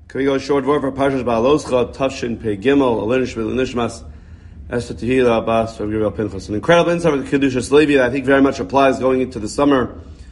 Can we go a short word for Parshas Ba'aloscha, Tafshin Pei Gimel, Alinish V'Linishmas, Esther Tehila Abbas, Rav Gabriel Pinchas. An incredible insight of the Kedushas Levi that I think very much applies going into the summer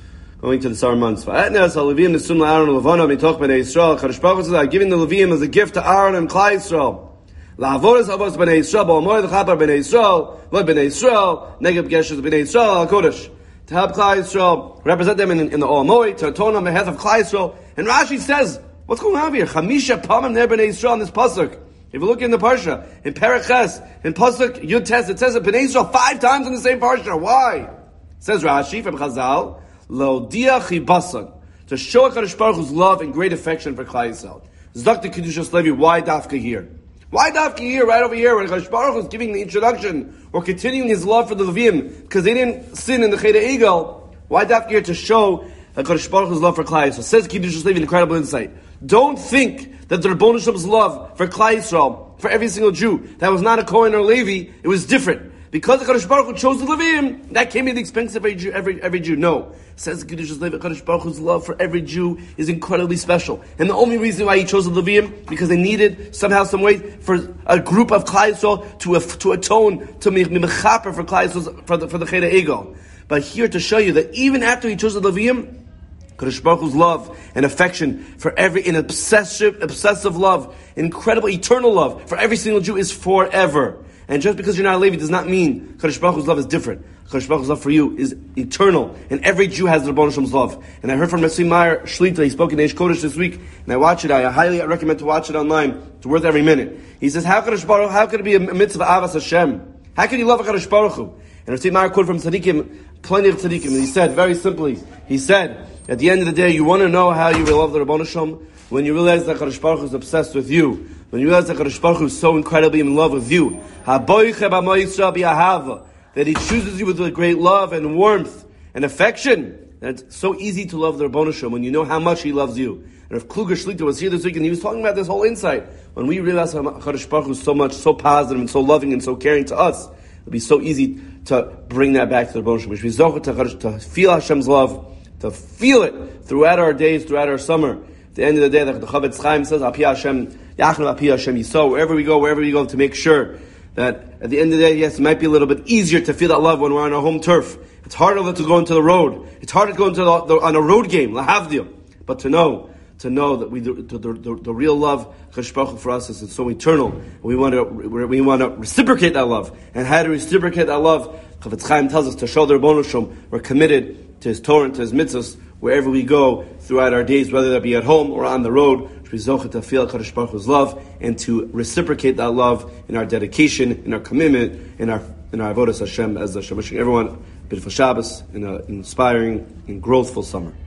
months. Va'etnes HaLeviim Nesum LaAaron uLevana Mitoch Bnei Yisrael. Kadosh Baruch Hu is giving the Leviim as a gift to Aaron and Klal Yisrael. La'avodas Avos Bnei Yisrael, Ba'amoy L'Chapar Bnei Yisrael, Lo Bnei Yisrael, Negeb Geshes Bnei Yisrael Al Kodesh. To help Klal Yisrael, represent them in the Omoy, to atone on behalf of Klal Yisrael. And Rashi says, what's going on here? Chamisha Pamim Ner Bnei Yisrael in this pasuk. If you look in the parsha, in Perek Ches, in pasuk Yud Tes, it says that Bnei Yisrael 5 times in the same parsha. Why? It says Rashi from Chazal, L'odia Chibasan, to show HaKadosh Baruch Hu's love and great affection for Klal Yisrael. Zdok the Kedushas Levi, why Dafka here? Why Dafka here, right over here, when HaKadosh Baruch Hu is giving the introduction, or continuing his love for the Levim, because they didn't sin in the Cheder Egel? Why Dafka here? To show HaKadosh Baruch Hu's love for Klal Yisrael. Says Kedushas Levi, incredible insight. Don't think that the Rebbeinu Shalom's love for Klal Yisrael, for every single Jew, that was not a Kohen or Levi, it was different. Because the Kadosh Baruch Hu chose the Levim, that came at the expense of every Jew. No. Says Kedushas Levi, Kadosh Baruch Hu's love for every Jew is incredibly special. And the only reason why he chose the Levim, because they needed somehow, some way, for a group of Klal Yisrael to atone, to be mechaper for Klal Yisrael, for the Cheder Egel. But here to show you that even after he chose the Levim, Kadosh Baruch Hu's love and affection for an obsessive love, incredible, eternal love for every single Jew is forever. And just because you're not a Levi does not mean Kadosh Baruch Hu's love is different. Kadosh Baruch Hu's love for you is eternal, and every Jew has the Rebbeinu Shalom's love. And I heard from Nasi Meir Shlita, he spoke in Eish Kodesh this week, and I watched it. I highly recommend to watch it online. It's worth every minute. He says, how could it be a mitzvah avas Hashem? How can you love Kadosh Baruch Hu? And Nasi Meir quoted from Tzadikim, plenty of Tzadikim, and he said very simply, he said, at the end of the day, you want to know how you will love the Rebbeinu Shalom? When you realize that Kadosh Baruch Hu is obsessed with you, when you realize that Kadosh Baruch Hu is so incredibly in love with you, that He chooses you with a great love and warmth and affection, that it's so easy to love the Rebbeinu Shalom when you know how much He loves you. And if Kluger Shlita was here this week and he was talking about this whole insight, when we realize how Kadosh Baruch Hu is so positive and so loving and so caring to us, it'll be so easy to bring that back to the Rebbeinu Shalom. We should be zocheh to feel Hashem's love, to feel it throughout our days, throughout our summer. At the end of the day, the Chavetz Chaim says, Api Hashem, Yachnu Api Hashem Yisrael, wherever we go, to make sure that at the end of the day, yes, it might be a little bit easier to feel that love when we're on our home turf. It's harder to go into the road. It's harder to go into on a road game, lahavdil. But to know that the real love, Kadosh Baruch Hu for us is so eternal. We want to reciprocate that love. And how to reciprocate that love? Chavetz Chaim tells us to show the Rebbeinu Shalom we're committed to His Torah and to His mitzvahs wherever we go throughout our days, whether that be at home or on the road. We zocheh to feel Kadosh Baruch Hu's love and to reciprocate that love in our dedication, in our commitment, in our avodas Hashem as the Shabbat. Everyone, beautiful Shabbos, and an inspiring and growthful summer.